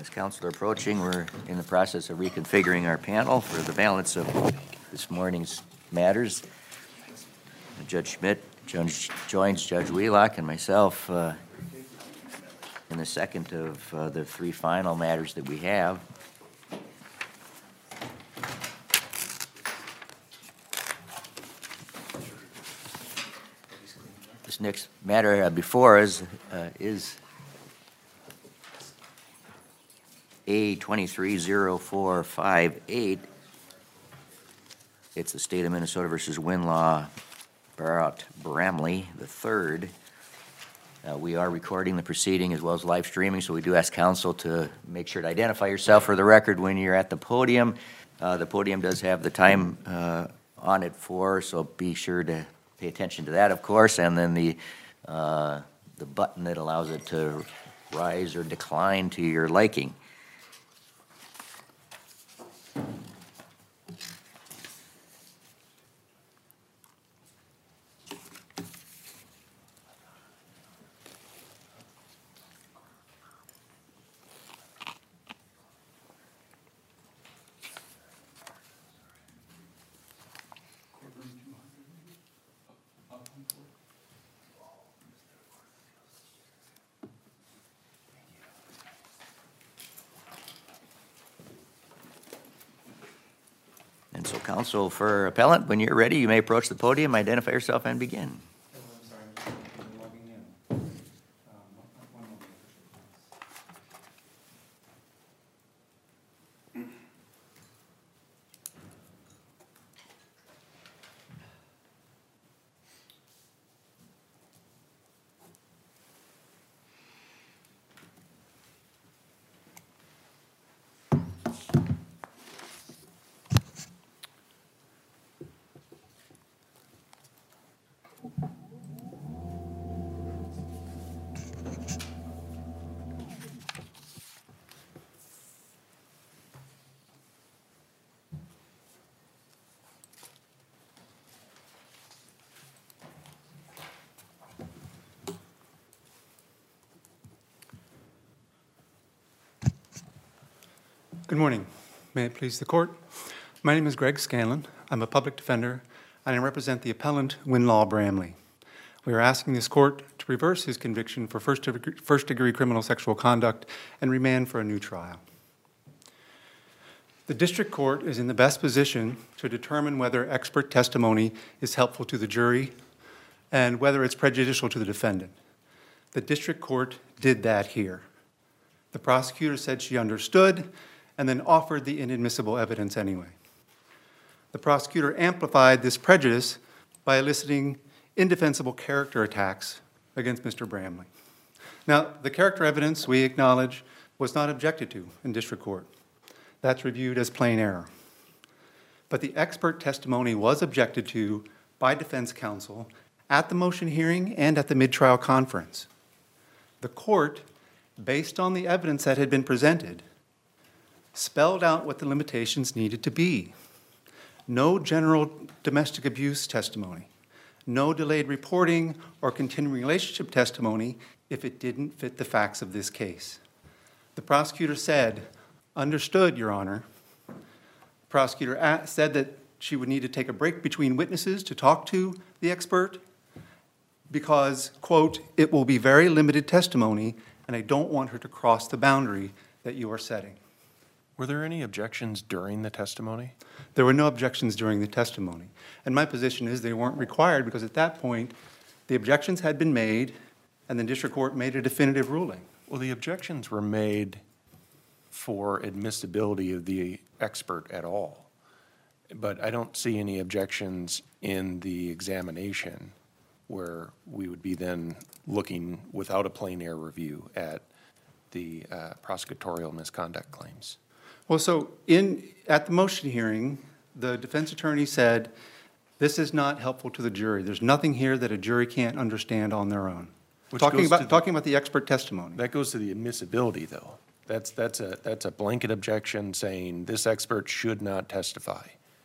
As council are approaching, we're in the process of reconfiguring our panel for the balance of this morning's matters. Judge Schmidt joins Judge Wheelock and myself in the second of the three final matters that we have. This next matter before us is A230458. It's the State of Minnesota versus Winlaw Barrett Bramley III. We are recording the proceeding as well as live streaming, so we do ask counsel to make sure to identify yourself for the record when you're at the podium. The podium does have the time on it so be sure to pay attention to that, of course, and then the button that allows it to rise or decline to your liking. And so, counsel for appellant, when you're ready, you may approach the podium, identify yourself, and begin. Good morning. May it please the court. My name is Greg Scanlon. I'm a public defender, and I represent the appellant Winlaw Bramley. We are asking this court to reverse his conviction for first-degree criminal sexual conduct and remand for a new trial. The district court is in the best position to determine whether expert testimony is helpful to the jury and whether it's prejudicial to the defendant. The district court did that here. The prosecutor said she understood and then offered the inadmissible evidence anyway. The prosecutor amplified this prejudice by eliciting indefensible character attacks against Mr. Bramley. Now, the character evidence, we acknowledge, was not objected to in district court. That's reviewed as plain error. But the expert testimony was objected to by defense counsel at the motion hearing and at the mid-trial conference. The court, based on the evidence that had been presented, spelled out what the limitations needed to be. No general domestic abuse testimony, no delayed reporting or continuing relationship testimony if it didn't fit the facts of this case. The prosecutor said, "Understood, Your Honor." The prosecutor said that she would need to take a break between witnesses to talk to the expert because, quote, "it will be very limited testimony and I don't want her to cross the boundary that you are setting." Were there any objections during the testimony? There were no objections during the testimony. And my position is they weren't required because at that point, the objections had been made and the district court made a definitive ruling. Well, the objections were made for admissibility of the expert at all. But I don't see any objections in the examination where we would be then looking without a plain error review at the prosecutorial misconduct claims. Well, so at the motion hearing, the defense attorney said, this is not helpful to the jury. There's nothing here that a jury can't understand on their own. Talking about the expert testimony. That goes to the admissibility, though. That's a blanket objection saying this expert should not testify.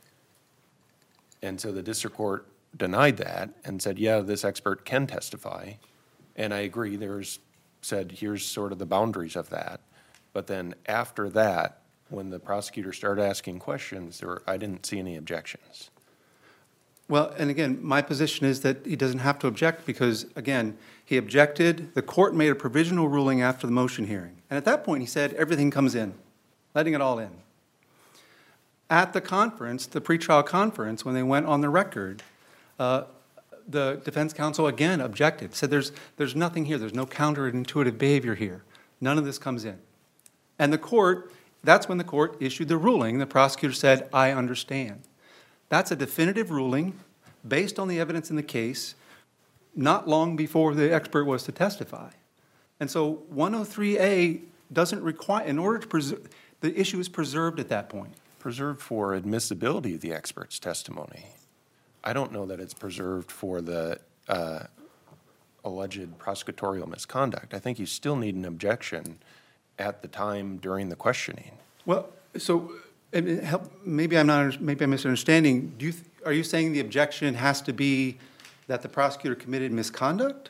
And so the district court denied that and said, yeah, this expert can testify. And I agree, said here's sort of the boundaries of that. But then after that, when the prosecutor started asking questions, I didn't see any objections. Well, and again, my position is that he doesn't have to object because, again, he objected, the court made a provisional ruling after the motion hearing. And at that point, he said, everything comes in, letting it all in. At the conference, the pretrial conference, when they went on the record, the defense counsel again objected, said there's nothing here, there's no counterintuitive behavior here. None of this comes in. And the court, that's when the court issued the ruling. The prosecutor said, I understand. That's a definitive ruling based on the evidence in the case, not long before the expert was to testify. And so 103A doesn't require, in order to preserve, the issue is preserved at that point. Preserved for admissibility of the expert's testimony. I don't know that it's preserved for the alleged prosecutorial misconduct. I think you still need an objection at the time during the questioning. Well, so maybe I'm misunderstanding. Are you saying the objection has to be that the prosecutor committed misconduct?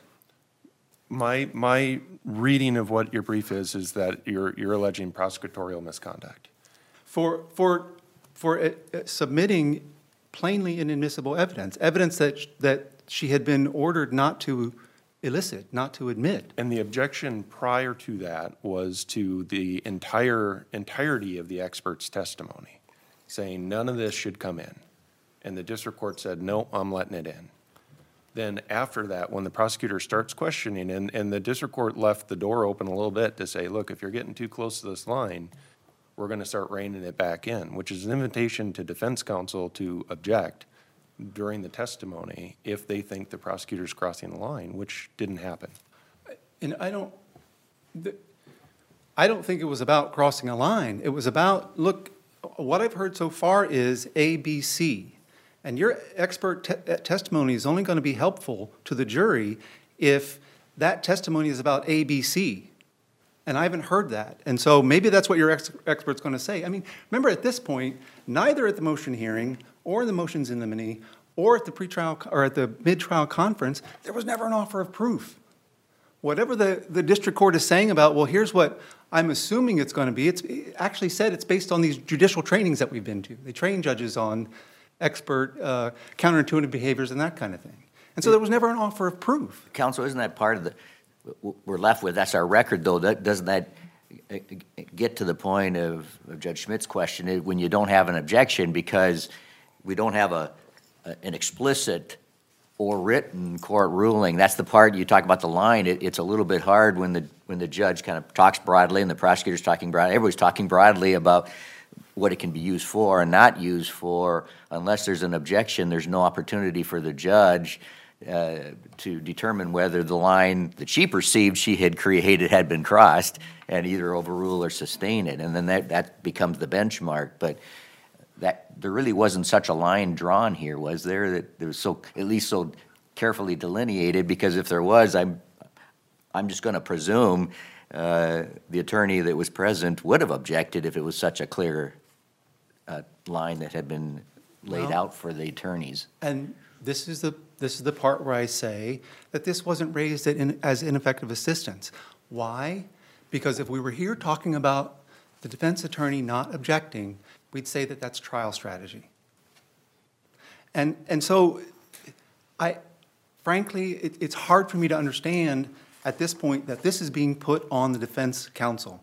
My reading of what your brief is that you're alleging prosecutorial misconduct. For submitting plainly inadmissible evidence, evidence that she had been ordered not to elicit, not to admit. And the objection prior to that was to the entirety of the expert's testimony, saying none of this should come in. And the district court said, no, I'm letting it in. Then after that, when the prosecutor starts questioning, and the district court left the door open a little bit to say, look, if you're getting too close to this line, we're going to start reining it back in, which is an invitation to defense counsel to object during the testimony if they think the prosecutor's crossing the line, which didn't happen. And I don't think it was about crossing a line. It was about, look, what I've heard so far is A, B, C. And your expert testimony is only going to be helpful to the jury if that testimony is about A, B, C. And I haven't heard that. And so maybe that's what your expert's going to say. I mean, remember at this point, neither at the motion hearing or the motions in limine or at the pretrial or at the mid-trial conference, there was never an offer of proof. Whatever the district court is saying about, well, here's what I'm assuming it's going to be, it's actually said it's based on these judicial trainings that we've been to. They train judges on expert counterintuitive behaviors and that kind of thing. And so there was never an offer of proof. Counsel, isn't that part of the, we're left with, that's our record, though, doesn't that get to the point of Judge Schmidt's question, when you don't have an objection because we don't have an explicit or written court ruling? That's the part you talk about the line. It's a little bit hard when the judge kind of talks broadly and the prosecutor's talking broadly. Everybody's talking broadly about what it can be used for and not used for. Unless there's an objection, there's no opportunity for the judge to determine whether the line that she perceived she had created had been crossed and either overrule or sustain it. And then that becomes the benchmark. But there really wasn't such a line drawn here, was there? That there was at least so carefully delineated, because if there was, I'm just going to presume the attorney that was present would have objected if it was such a clear line that had been laid out for the attorneys. And this is the part where I say that this wasn't raised as ineffective assistance. Why? Because if we were here talking about the defense attorney not objecting, we'd say that that's trial strategy. And so, frankly, it's hard for me to understand at this point that this is being put on the defense counsel.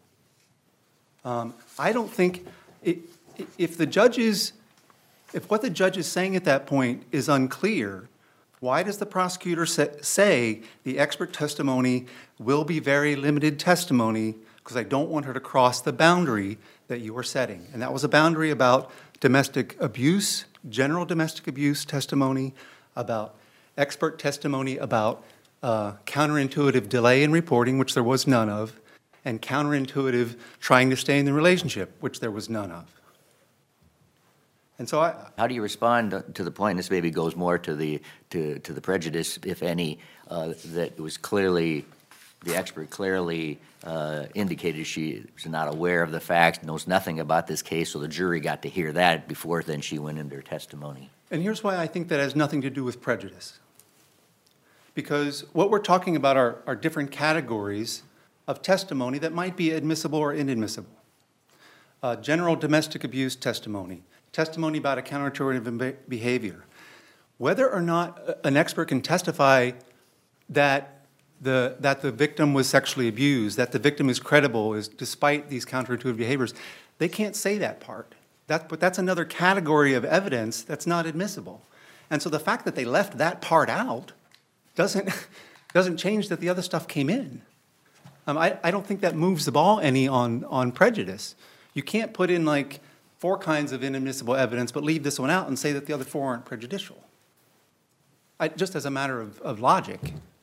I don't think, if what the judge is saying at that point is unclear, why does the prosecutor say the expert testimony will be very limited testimony, because I don't want her to cross the boundary that you are setting? And that was a boundary about domestic abuse, general domestic abuse testimony, about expert testimony about counterintuitive delay in reporting, which there was none of, and counterintuitive trying to stay in the relationship, which there was none of. And so how do you respond to the point, this maybe goes more to the prejudice, if any, that was clearly, the expert clearly indicated she was not aware of the facts, knows nothing about this case, so the jury got to hear that before then she went into her testimony. And here's why I think that has nothing to do with prejudice. Because what we're talking about are different categories of testimony that might be admissible or inadmissible. General domestic abuse testimony, testimony about a counterintuitive behavior. Whether or not an expert can testify that the victim was sexually abused, that the victim is credible, is despite these counterintuitive behaviors, they can't say that part. But that's another category of evidence that's not admissible. And so the fact that they left that part out doesn't change that the other stuff came in. I don't think that moves the ball any on prejudice. You can't put in like 4 kinds of inadmissible evidence but leave this one out and say that the other 4 aren't prejudicial. Just as a matter of logic.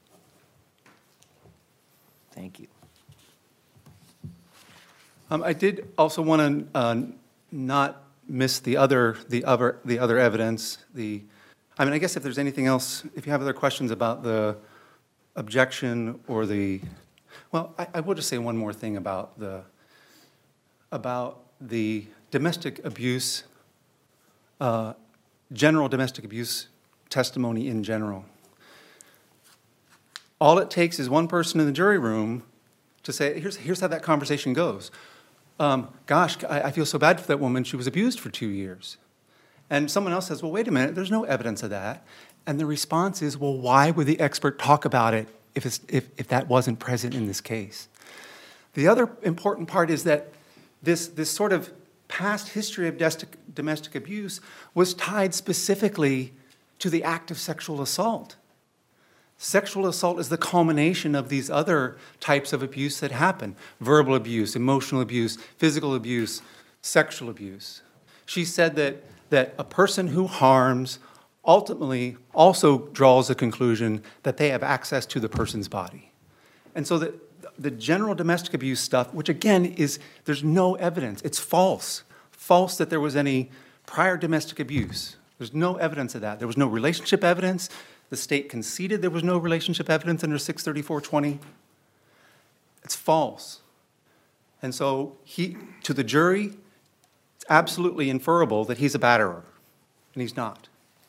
Thank you. I did also want to not miss the other evidence. I guess if there's anything else, if you have other questions about the objection or well, I will just say one more thing about the domestic abuse, general domestic abuse testimony in general. All it takes is one person in the jury room to say, here's how that conversation goes. Gosh, I feel so bad for that woman. She was abused for 2 years. And someone else says, well, wait a minute, there's no evidence of that. And the response is, well, why would the expert talk about it if that wasn't present in this case? The other important part is that this sort of past history of domestic abuse was tied specifically to the act of sexual assault. Sexual assault is the culmination of these other types of abuse that happen: verbal abuse, emotional abuse, physical abuse, sexual abuse. She said that a person who harms ultimately also draws a conclusion that they have access to the person's body. And so the general domestic abuse stuff, which again there's no evidence, it's false. False that there was any prior domestic abuse. There's no evidence of that. There was no relationship evidence. The state conceded there was no relationship evidence under 634.20. It's false. And so to the jury, it's absolutely inferable that he's a batterer, and he's not.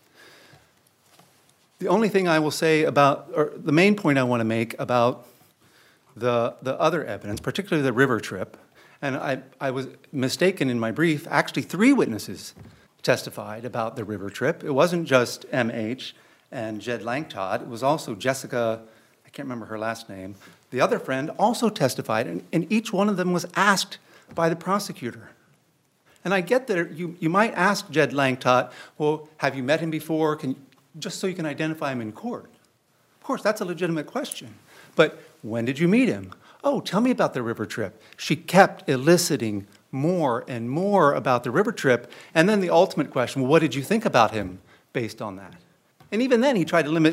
The only thing I will say or the main point I want to make about the other evidence, particularly the river trip, and I was mistaken in my brief, actually 3 witnesses testified about the river trip. It wasn't just M.H. and Jed Langtodd. It was also Jessica, I can't remember her last name. The other friend also testified, and each one of them was asked by the prosecutor. And I get that you might ask Jed Langtodd, well, have you met him before? Just so you can identify him in court. Of course, that's a legitimate question. But when did you meet him? Oh, tell me about the river trip. She kept eliciting more and more about the river trip, and then the ultimate question, well, what did you think about him based on that? And even then, he tried to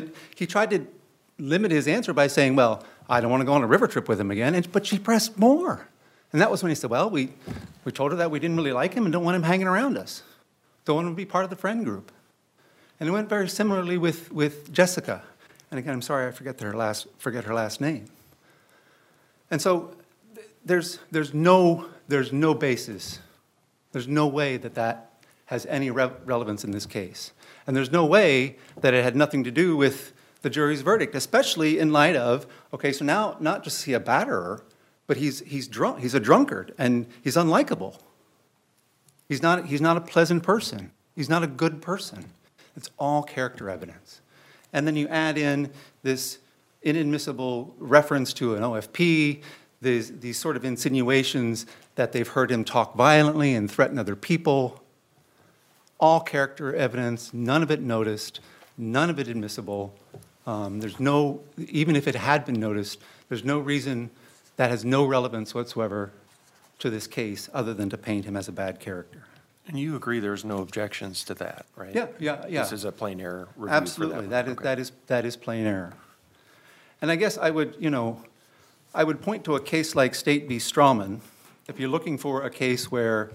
limit his answer by saying, well, I don't want to go on a river trip with him again, but she pressed more. And that was when he said, well, we told her that we didn't really like him and don't want him hanging around us. Don't want him to be part of the friend group. And it went very similarly with Jessica. And again, I'm sorry, I forget her last name. And so there's no basis. There's no way that has any relevance in this case. And there's no way that it had nothing to do with the jury's verdict, especially in light of, okay, so now not just is he a batterer, but he's drunk. He's a drunkard, and he's unlikable. He's not a pleasant person. He's not a good person. It's all character evidence. And then you add in this inadmissible reference to an OFP, these sort of insinuations that they've heard him talk violently and threaten other people. All character evidence, none of it noticed, none of it admissible. Even if it had been noticed, there's no reason that has no relevance whatsoever to this case other than to paint him as a bad character. And you agree there's no objections to that, right? Yeah. This is a plain error review Absolutely, for that. that is plain error. And I guess I would point to a case like State v. Strawman. If you're looking for a case where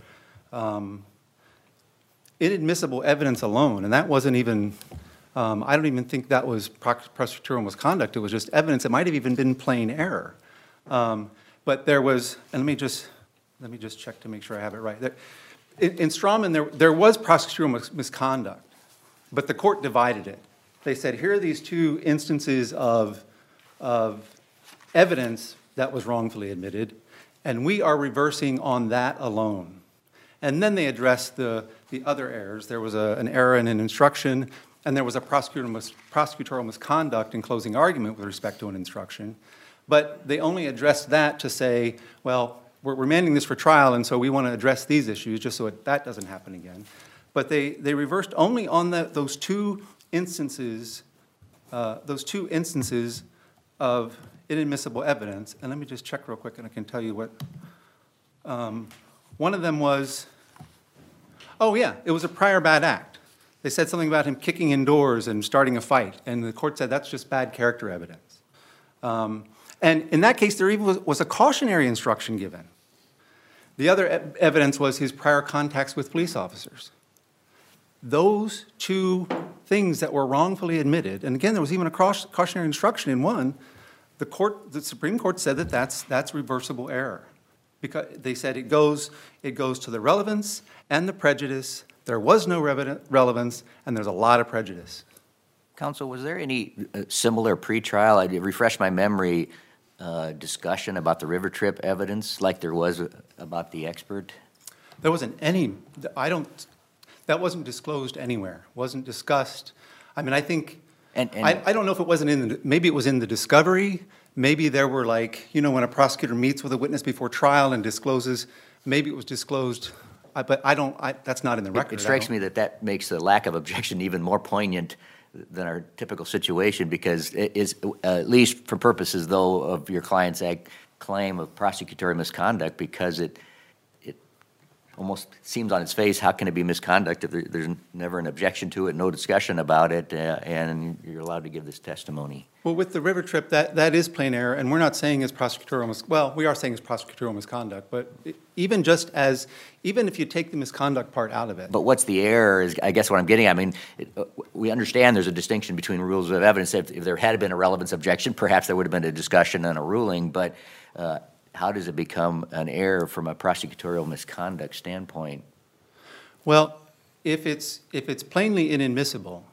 inadmissible evidence alone, and that wasn't even, I don't even think that was prosecutorial misconduct, it was just evidence. It might have even been plain error. But there was, and let me just check to make sure I have it right. In Strawman, there was prosecutorial misconduct, but the court divided it. They said, here are these 2 instances of evidence that was wrongfully admitted, and we are reversing on that alone. And then they addressed the other errors. There was an error in an instruction, and there was a prosecutorial misconduct in closing argument with respect to an instruction. But they only addressed that to say, well, we're remanding this for trial, and so we want to address these issues just so that doesn't happen again. But they reversed only on those two instances of inadmissible evidence. And let me just check real quick, and I can tell you what. One of them was, oh yeah, it was a prior bad act. They said something about him kicking indoors and starting a fight, and the court said that's just bad character evidence. And in that case, there even was a cautionary instruction given. The other evidence was his prior contacts with police officers. Those two things that were wrongfully admitted, and again, there was even a cautionary instruction in one, the Supreme Court said that that's reversible error. Because they said it goes to the relevance and the prejudice. There was no relevance, and there's a lot of prejudice. Counsel, was there any similar pretrial, I refresh my memory, discussion about the river trip evidence like there was about the expert? There wasn't any, that wasn't disclosed anywhere, wasn't discussed. I mean, I think, I don't know if it wasn't maybe it was in the discovery, maybe there were when a prosecutor meets with a witness before trial and discloses, maybe it was disclosed, but that's not in the record. It strikes me that makes the lack of objection even more poignant than our typical situation, because it is, at least for purposes, though, of your client's claim of prosecutorial misconduct, because it almost seems on its face, how can it be misconduct if there's never an objection to it, no discussion about it, and you're allowed to give this testimony? Well, with the river trip, that is plain error, and we're not saying it's prosecutorial we are saying it's prosecutorial misconduct, but even if you take the misconduct part out of it. But what's the error is, I guess, what I'm getting at. I mean, we understand there's a distinction between rules of evidence. If there had been a relevance objection, perhaps there would have been a discussion and a ruling, but how does it become an error from a prosecutorial misconduct standpoint? Well, if it's plainly inadmissible,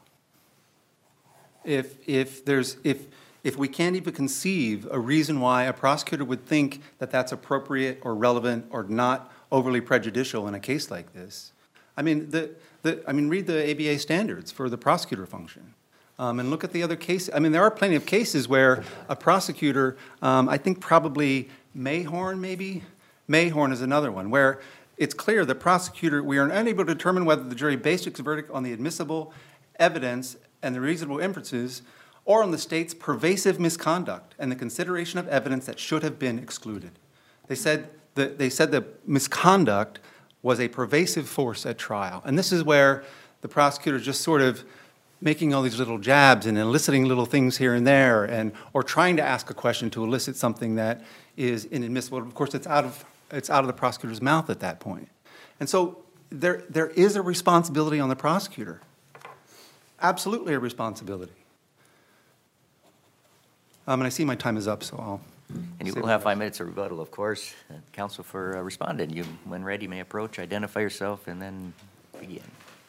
if we can't even conceive a reason why a prosecutor would think that that's appropriate or relevant or not overly prejudicial in a case like this, I mean, read the ABA standards for the prosecutor function. And look at the other cases. I mean, there are plenty of cases where a prosecutor, I think probably Mayhorn is another one, where it's clear the prosecutor, we are unable to determine whether the jury based its verdict on the admissible evidence and the reasonable inferences, or on the state's pervasive misconduct and the consideration of evidence that should have been excluded. They said the misconduct was a pervasive force at trial. And this is where the prosecutor just sort of making all these little jabs and eliciting little things here and there, or trying to ask a question to elicit something that is inadmissible. Of course, it's out of the prosecutor's mouth at that point. And so there is a responsibility on the prosecutor. Absolutely a responsibility. And I see my time is up, so I'll... And you will have 5 minutes of rebuttal, of course. Counsel for respondent, you, when ready, may approach, identify yourself, and then begin.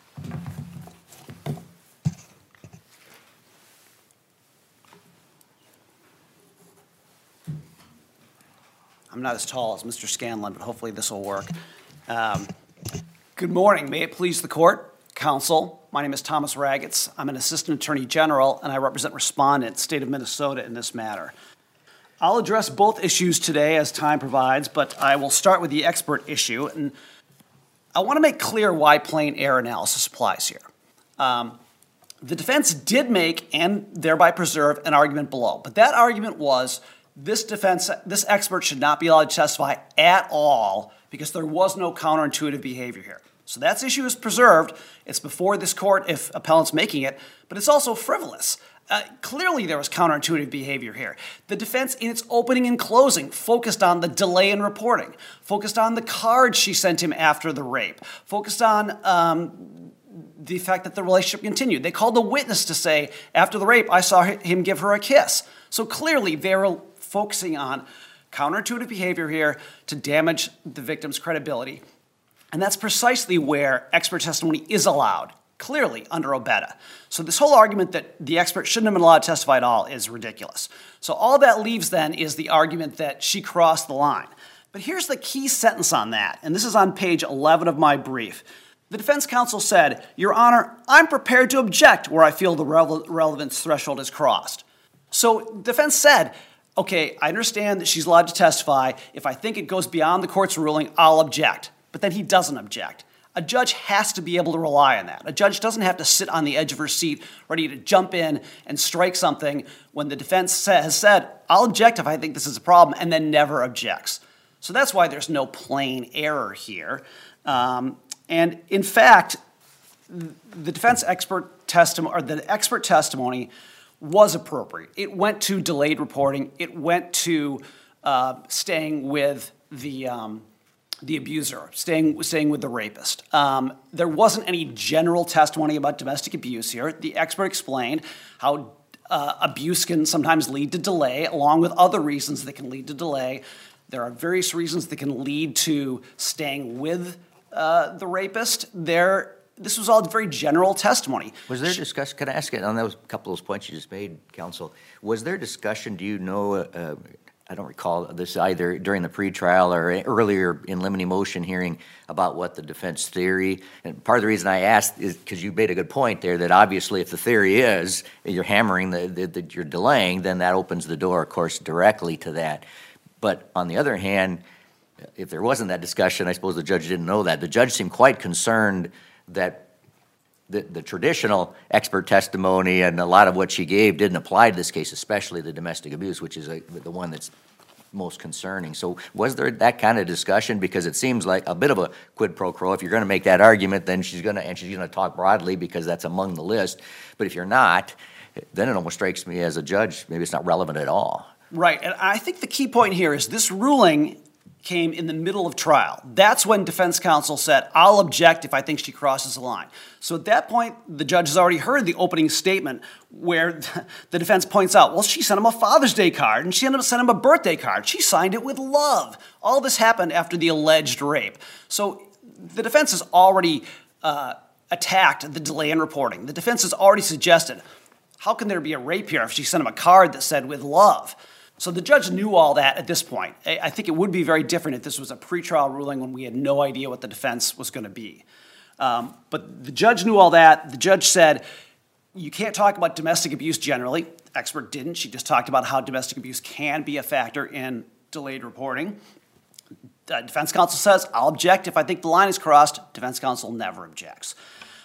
I'm not as tall as Mr. Scanlon, but hopefully this will work. Good morning. May it please the court, counsel. My name is Thomas Ragatz. I'm an assistant attorney general, and I represent respondent, state of Minnesota, in this matter. I'll address both issues today as time provides, but I will start with the expert issue. And I want to make clear why plain error analysis applies here. The defense did make and thereby preserve an argument below, but that argument was this expert should not be allowed to testify at all because there was no counterintuitive behavior here. So that issue is preserved. It's before this court if appellant's making it, but it's also frivolous. Clearly there was counterintuitive behavior here. The defense in its opening and closing focused on the delay in reporting, focused on the card she sent him after the rape, focused on the fact that the relationship continued. They called the witness to say, after the rape, I saw him give her a kiss. So clearly they were focusing on counterintuitive behavior here to damage the victim's credibility. And that's precisely where expert testimony is allowed. clearly under Obeda. So this whole argument that the expert shouldn't have been allowed to testify at all is ridiculous. So all that leaves then is the argument that she crossed the line. But here's the key sentence on that, and this is on page 11 of my brief. The defense counsel said, "Your Honor, I'm prepared to object where I feel the relevance threshold is crossed." So defense said, okay, I understand that she's allowed to testify. If I think it goes beyond the court's ruling, I'll object. But then he doesn't object. A judge has to be able to rely on that. A judge doesn't have to sit on the edge of her seat ready to jump in and strike something when the defense has said, I'll object if I think this is a problem, and then never objects. So that's why there's no plain error here. And in fact, the defense expert testimony, or the expert testimony was appropriate. It went to delayed reporting. It went to staying with the abuser, staying with the rapist. There wasn't any general testimony about domestic abuse here. The expert explained how abuse can sometimes lead to delay, along with other reasons that can lead to delay. There are various reasons that can lead to staying with the rapist. This was all very general testimony. Was there discussion, could I ask it on those couple of those points you just made, counsel? Was there discussion, do you know, I don't recall this either during the pretrial or earlier in limine motion hearing about what the defense theory, and part of the reason I asked is because you made a good point there that obviously if the theory is you're hammering that you're delaying, then that opens the door, of course, directly to that. But on the other hand, if there wasn't that discussion, I suppose the judge didn't know that. The judge seemed quite concerned that the traditional expert testimony and a lot of what she gave didn't apply to this case, especially the domestic abuse, which is the one that's most concerning. So was there that kind of discussion? Because it seems like a bit of a quid pro quo. If you're going to make that argument, then she's going to talk broadly because that's among the list. But if you're not, then it almost strikes me as a judge, maybe it's not relevant at all. Right, and I think the key point here is this ruling came in the middle of trial. That's when defense counsel said, I'll object if I think she crosses the line. So at that point, the judge has already heard the opening statement where the defense points out, well, she sent him a Father's Day card and she ended up sending him a birthday card. She signed it with love. All this happened after the alleged rape. So the defense has already attacked the delay in reporting. The defense has already suggested, how can there be a rape here if she sent him a card that said with love? So the judge knew all that at this point. I think it would be very different if this was a pretrial ruling when we had no idea what the defense was going to be. But the judge knew all that. The judge said, you can't talk about domestic abuse generally. The expert didn't. She just talked about how domestic abuse can be a factor in delayed reporting. The defense counsel says, I'll object if I think the line is crossed. Defense counsel never objects.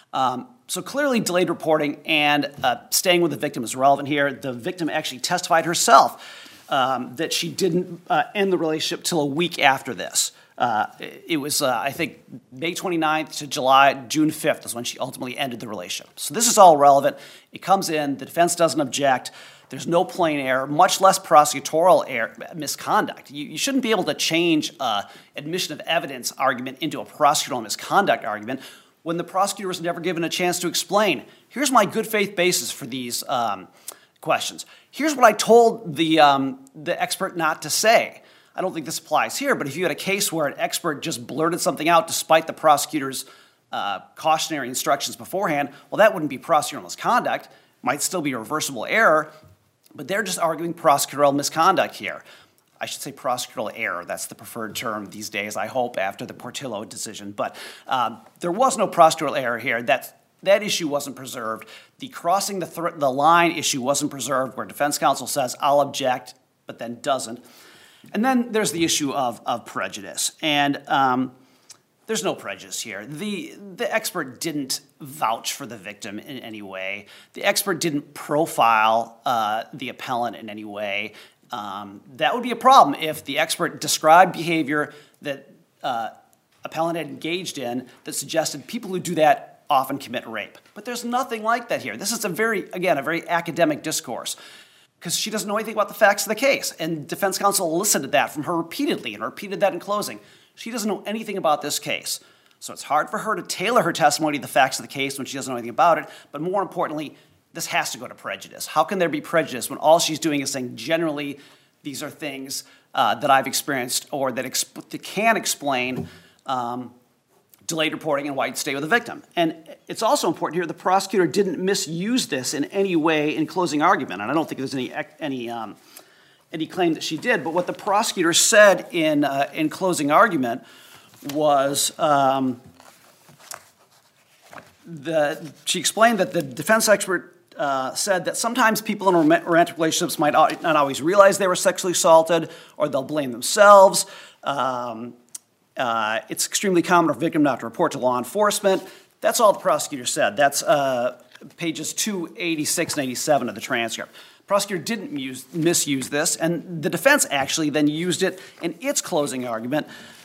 So clearly delayed reporting and staying with the victim is relevant here. The victim actually testified herself that she didn't end the relationship till a week after this. It was, I think, May 29th to June 5th is when she ultimately ended the relationship. So this is all relevant. It comes in, the defense doesn't object, there's no plain error, much less prosecutorial misconduct. You shouldn't be able to change admission of evidence argument into a prosecutorial misconduct argument when the prosecutor was never given a chance to explain, here's my good faith basis for these questions. Here's what I told the expert not to say. I don't think this applies here, but if you had a case where an expert just blurted something out despite the prosecutor's cautionary instructions beforehand, well, that wouldn't be prosecutorial misconduct. It might still be a reversible error, but they're just arguing prosecutorial misconduct here. I should say prosecutorial error. That's the preferred term these days, I hope, after the Portillo decision. But there was no prosecutorial error here. That issue wasn't preserved. The crossing the line issue wasn't preserved, where defense counsel says, I'll object, but then doesn't. And then there's the issue of prejudice. And there's no prejudice here. The expert didn't vouch for the victim in any way. The expert didn't profile the appellant in any way. That would be a problem if the expert described behavior that appellant had engaged in that suggested people who do that often commit rape. But there's nothing like that here. This is a very academic discourse because she doesn't know anything about the facts of the case. And defense counsel elicited that from her repeatedly and repeated that in closing. She doesn't know anything about this case. So it's hard for her to tailor her testimony to the facts of the case when she doesn't know anything about it. But more importantly, this has to go to prejudice. How can there be prejudice when all she's doing is saying generally these are things that I've experienced or that can explain delayed reporting and why you'd stay with the victim. And it's also important here, the prosecutor didn't misuse this in any way in closing argument, and I don't think there's any claim that she did, but what the prosecutor said in closing argument was she explained that the defense expert said that sometimes people in romantic relationships might not always realize they were sexually assaulted, or they'll blame themselves. It's extremely common for a victim not to report to law enforcement. That's all the prosecutor said. That's pages 286 and 87 of the transcript. The prosecutor didn't misuse this, and the defense actually then used it in its closing argument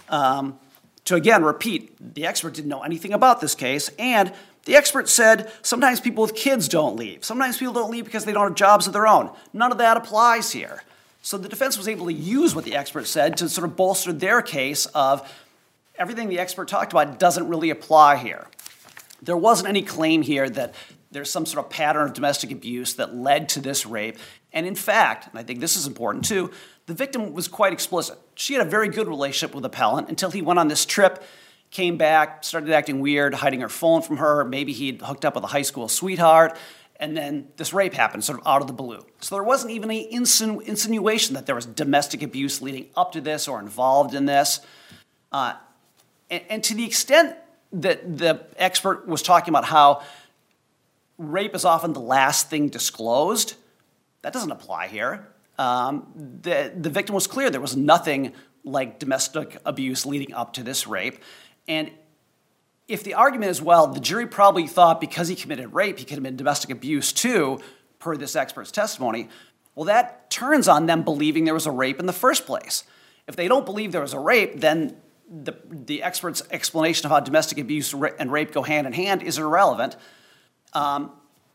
to, again, repeat, the expert didn't know anything about this case, and the expert said sometimes people with kids don't leave. Sometimes people don't leave because they don't have jobs of their own. None of that applies here. So the defense was able to use what the expert said to sort of bolster their case of everything the expert talked about doesn't really apply here. There wasn't any claim here that there's some sort of pattern of domestic abuse that led to this rape. And in fact, and I think this is important too, the victim was quite explicit. She had a very good relationship with the appellant until he went on this trip, came back, started acting weird, hiding her phone from her. Maybe he'd hooked up with a high school sweetheart. And then this rape happened sort of out of the blue. So there wasn't even any insinuation that there was domestic abuse leading up to this or involved in this. And to the extent that the expert was talking about how rape is often the last thing disclosed, that doesn't apply here. The victim was clear there was nothing like domestic abuse leading up to this rape. And if the argument is, well, the jury probably thought because he committed rape, he could have been domestic abuse too, per this expert's testimony, well, that turns on them believing there was a rape in the first place. If they don't believe there was a rape, then the expert's explanation of how domestic abuse and rape go hand in hand is irrelevant. And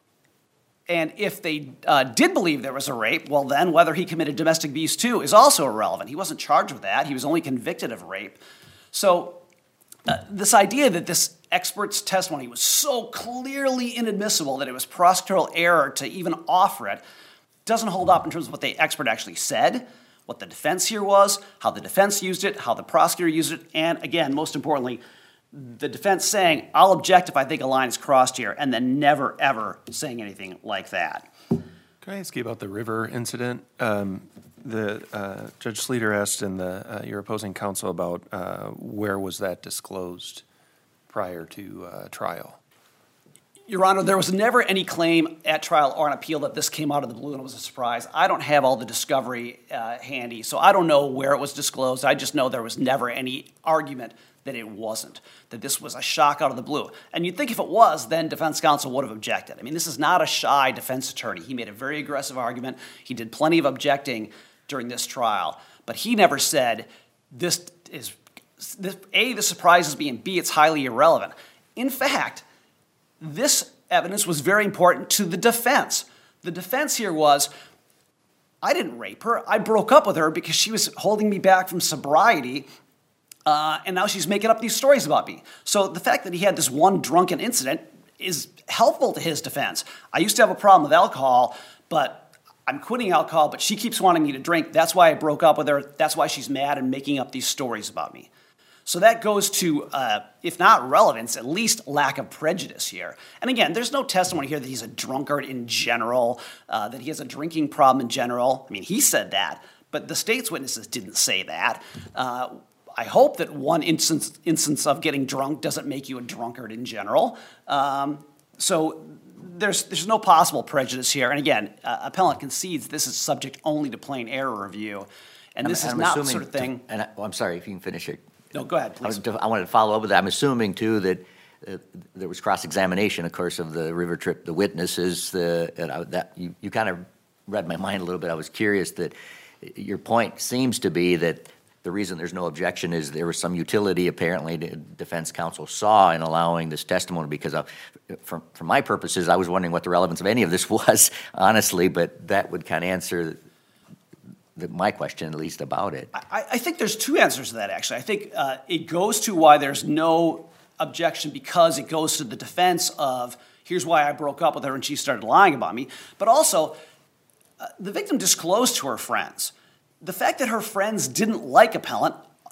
if they did believe there was a rape, well, then whether he committed domestic abuse too is also irrelevant. He wasn't charged with that. He was only convicted of rape. So this idea that this expert's testimony was so clearly inadmissible that it was prosecutorial error to even offer it doesn't hold up in terms of what the expert actually said, what the defense here was, how the defense used it, how the prosecutor used it, and again, most importantly, the defense saying, I'll object if I think a line is crossed here, and then never, ever saying anything like that. Can I ask you about the river incident? Judge Sleeter asked in your opposing counsel about where was that disclosed prior to trial? Your Honor, there was never any claim at trial or on appeal that this came out of the blue and it was a surprise. I don't have all the discovery handy, so I don't know where it was disclosed. I just know there was never any argument that it wasn't, that this was a shock out of the blue. And you'd think if it was, then defense counsel would have objected. I mean, this is not a shy defense attorney. He made a very aggressive argument. He did plenty of objecting during this trial, but he never said A, this surprises me, and B, it's highly irrelevant. In fact, this evidence was very important to the defense. The defense here was, I didn't rape her. I broke up with her because she was holding me back from sobriety, and now she's making up these stories about me. So the fact that he had this one drunken incident is helpful to his defense. I used to have a problem with alcohol, but I'm quitting alcohol, but she keeps wanting me to drink. That's why I broke up with her. That's why she's mad and making up these stories about me. So that goes to, if not relevance, at least lack of prejudice here. And again, there's no testimony here that he's a drunkard in general, that he has a drinking problem in general. I mean, he said that, but the state's witnesses didn't say that. I hope that one instance of getting drunk doesn't make you a drunkard in general. So there's no possible prejudice here. And again, appellant concedes this is subject only to plain error review. And this is not the sort of thing. I'm sorry, if you can finish it. No, go ahead, please. I wanted to follow up with that. I'm assuming, too, that there was cross-examination, of course, of the river trip, the witnesses. You kind of read my mind a little bit. I was curious that your point seems to be that the reason there's no objection is there was some utility, apparently, the defense counsel saw in allowing this testimony, because for my purposes, I was wondering what the relevance of any of this was, honestly, but that would kind of answer my question, at least, about it. I think there's two answers to that, actually. I think it goes to why there's no objection because it goes to the defense of, here's why I broke up with her and she started lying about me. But also, the victim disclosed to her friends. The fact that her friends didn't like appellant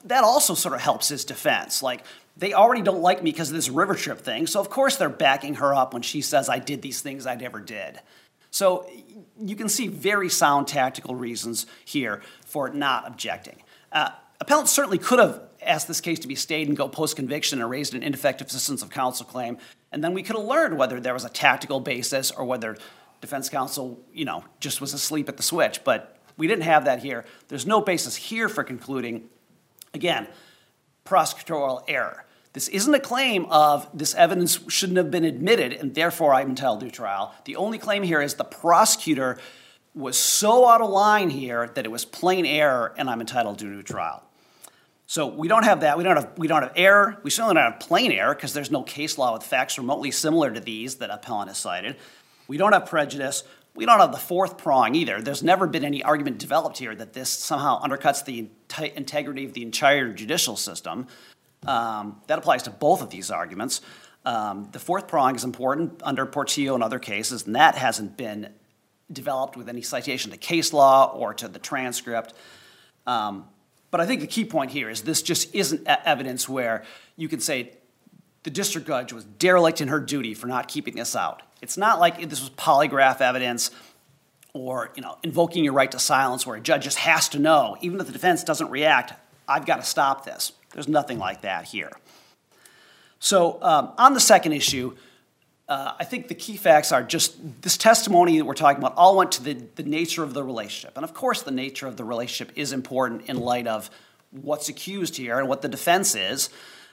that also sort of helps his defense. Like, they already don't like me because of this river trip thing, so of course they're backing her up when she says I did these things I never did. So you can see very sound tactical reasons here for not objecting. Appellant certainly could have asked this case to be stayed and go post-conviction and raised an ineffective assistance of counsel claim, and then we could have learned whether there was a tactical basis or whether defense counsel, just was asleep at the switch. But we didn't have that here. There's no basis here for concluding, again, prosecutorial error. This isn't a claim of this evidence shouldn't have been admitted and therefore I'm entitled to a trial. The only claim here is the prosecutor was so out of line here that it was plain error and I'm entitled to a new trial. So we don't have that. We don't have error. We certainly don't have plain error because there's no case law with facts remotely similar to these that appellant has cited. We don't have prejudice. We don't have the fourth prong either. There's never been any argument developed here that this somehow undercuts the integrity of the entire judicial system. That applies to both of these arguments. The fourth prong is important under Portillo and other cases, and that hasn't been developed with any citation to case law or to the transcript. But I think the key point here is this just isn't evidence where you can say the district judge was derelict in her duty for not keeping this out. It's not like this was polygraph evidence or invoking your right to silence where a judge just has to know, even if the defense doesn't react, I've got to stop this. There's nothing like that here. So on the second issue, I think the key facts are just this testimony that we're talking about all went to the nature of the relationship. And of course the nature of the relationship is important in light of what's accused here and what the defense is.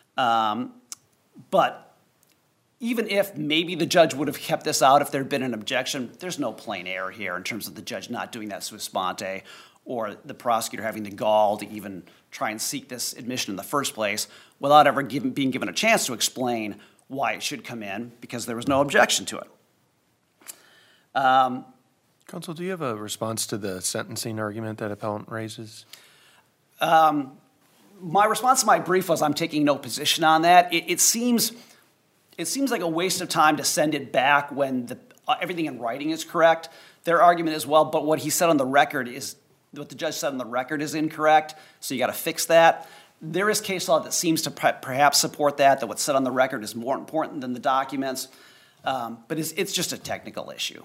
But even if maybe the judge would have kept this out if there had been an objection, there's no plain error here in terms of the judge not doing that sua sponte or the prosecutor having the gall to even try and seek this admission in the first place without ever being given a chance to explain why it should come in because there was no objection to it. Counsel, do you have a response to the sentencing argument that appellant raises? My response to my brief was I'm taking no position on that. It seems like a waste of time to send it back when everything in writing is correct. Their argument is, well, but what he said on the record is, what the judge said on the record is incorrect, so you got to fix that. There is case law that seems to perhaps support that what's said on the record is more important than the documents, but it's just a technical issue.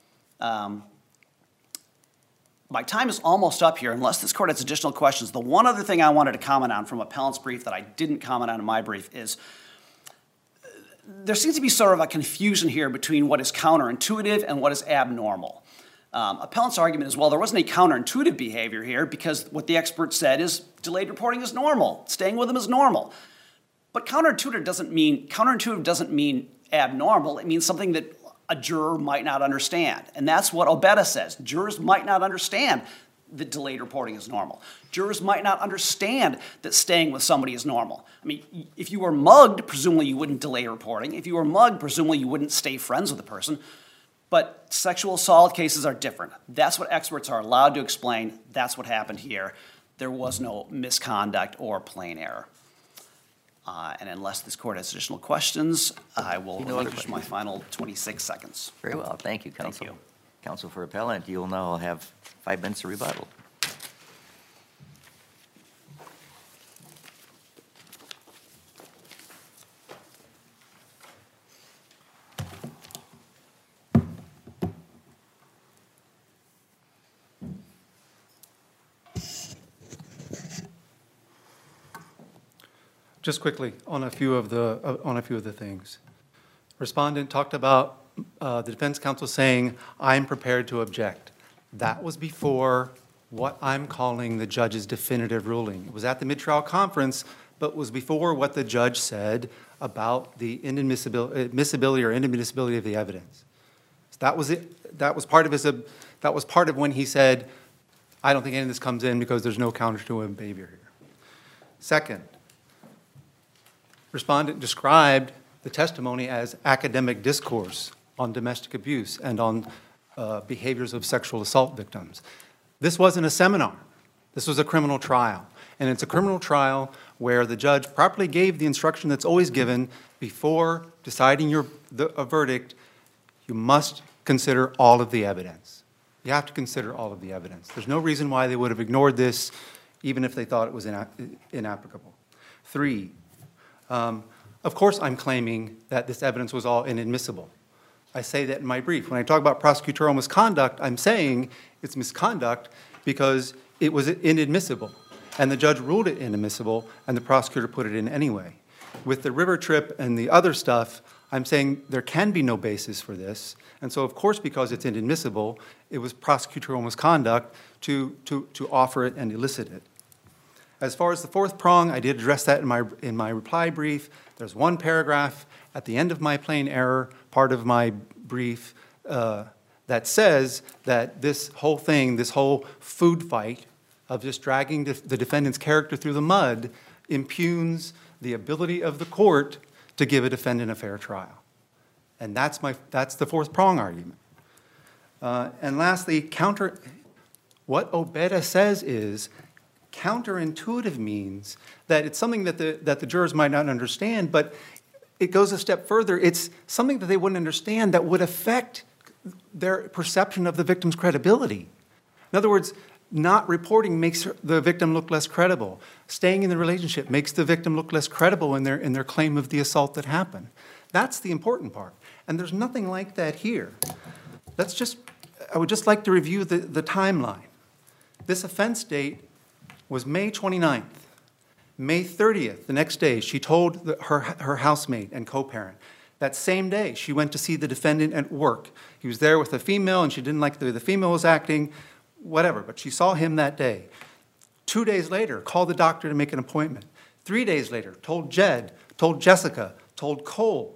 My time is almost up here. Unless this court has additional questions, the one other thing I wanted to comment on from appellant's brief that I didn't comment on in my brief is there seems to be sort of a confusion here between what is counterintuitive and what is abnormal. Appellant's argument is, well, there wasn't any counterintuitive behavior here because what the expert said is delayed reporting is normal. Staying with them is normal. But counterintuitive doesn't mean abnormal. It means something that a juror might not understand. And that's what Obeda says. Jurors might not understand that delayed reporting is normal. Jurors might not understand that staying with somebody is normal. I mean, if you were mugged, presumably you wouldn't delay reporting. If you were mugged, presumably you wouldn't stay friends with the person. But sexual assault cases are different. That's what experts are allowed to explain. That's what happened here. There was no misconduct or plain error. And unless this court has additional questions, I will relinquish my final 26 seconds. Very well. Thank you, counsel. Thank you. Counsel for appellant, you'll now have 5 minutes of rebuttal. Just quickly on a few of the things. Respondent talked about the defense counsel saying, "I'm prepared to object." That was before what I'm calling the judge's definitive ruling. It was at the mid-trial conference, but was before what the judge said about the admissibility or inadmissibility of the evidence. So that was it. That was part of when he said, "I don't think any of this comes in because there's no counter-intuitive behavior here." Second, respondent described the testimony as academic discourse on domestic abuse and on behaviors of sexual assault victims. This wasn't a seminar. This was a criminal trial. And it's a criminal trial where the judge properly gave the instruction that's always given before deciding a verdict. You must consider all of the evidence. You have to consider all of the evidence. There's no reason why they would have ignored this even if they thought it was inapplicable. 3, of course I'm claiming that this evidence was all inadmissible. I say that in my brief. When I talk about prosecutorial misconduct, I'm saying it's misconduct because it was inadmissible, and the judge ruled it inadmissible, and the prosecutor put it in anyway. With the river trip and the other stuff, I'm saying there can be no basis for this, and so of course, because it's inadmissible, it was prosecutorial misconduct to offer it and elicit it. As far as the 4th prong, I did address that in my reply brief. There's one paragraph at the end of my plain error part of my brief that says that this whole thing, this whole food fight of just dragging the defendant's character through the mud impugns the ability of the court to give a defendant a fair trial. And that's the 4th prong argument. And lastly, what Obeda says is counterintuitive means that it's something that the jurors might not understand, but it goes a step further. It's something that they wouldn't understand that would affect their perception of the victim's credibility. In other words, not reporting makes the victim look less credible. Staying in the relationship makes the victim look less credible in their claim of the assault that happened. That's the important part. And there's nothing like that here. I would just like to review the timeline. This offense date was May 29th. May 30th, the next day, she told her housemate and co-parent. That same day, she went to see the defendant at work. He was there with a female, and she didn't like the way the female was acting, whatever, but she saw him that day. 2 days later, called the doctor to make an appointment. 3 days later, told Jed, told Jessica, told Cole.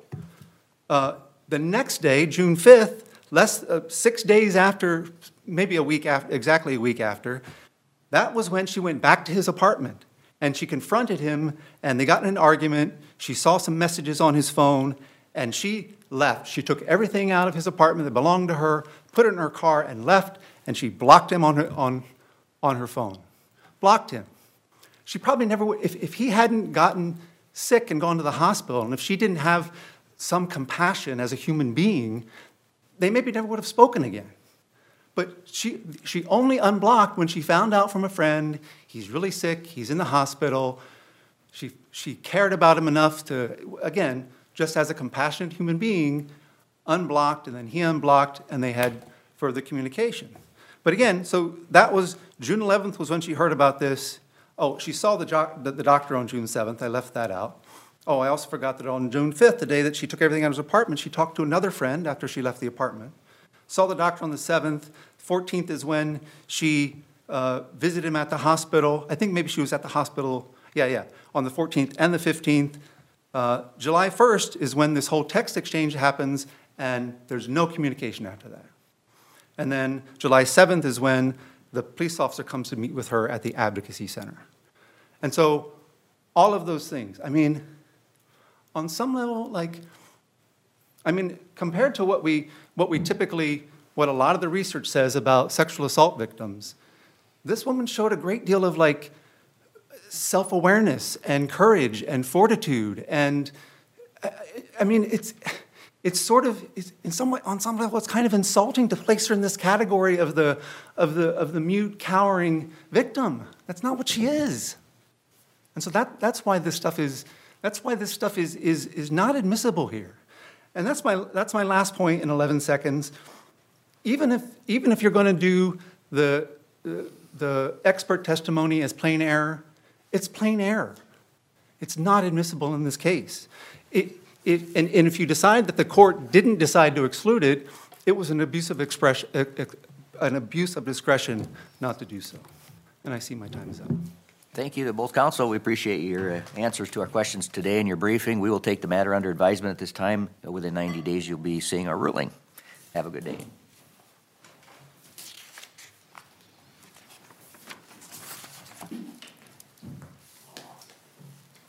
The next day, June 5th, 6 days after, maybe a week after, exactly a week after, that was when she went back to his apartment. And she confronted him, and they got in an argument. She saw some messages on his phone, and she left. She took everything out of his apartment that belonged to her, put it in her car, and left, and she blocked him on her phone. Blocked him. She probably never would, if he hadn't gotten sick and gone to the hospital, and if she didn't have some compassion as a human being, they maybe never would have spoken again. But she only unblocked when she found out from a friend, he's really sick, he's in the hospital. She cared about him enough to, again, just as a compassionate human being, unblocked, and then he unblocked, and they had further communication. But again, so that was, June 11th was when she heard about this. Oh, she saw the doctor on June 7th, I left that out. Oh, I also forgot that on June 5th, the day that she took everything out of his apartment, she talked to another friend after she left the apartment. Saw the doctor on the 7th. 14th is when she visited him at the hospital. I think maybe she was at the hospital, on the 14th and the 15th. July 1st is when this whole text exchange happens, and there's no communication after that. And then July 7th is when the police officer comes to meet with her at the advocacy center. And so all of those things, I mean, on some level, compared to what a lot of the research says about sexual assault victims, this woman showed a great deal of self-awareness and courage and fortitude. And I mean, it's sort of, in some way, on some level, it's kind of insulting to place her in this category of the mute, cowering victim. That's not what she is. And so that's why this stuff is not admissible here. And that's my last point in 11 seconds. Even if you're going to do the expert testimony as plain error, it's plain error. It's not admissible in this case. And if you decide that the court didn't decide to exclude it, it was an abuse of discretion not to do so. And I see my time is up. Thank you to both counsel. We appreciate your answers to our questions today and your briefing. We will take the matter under advisement at this time. Within 90 days, you'll be seeing our ruling. Have a good day.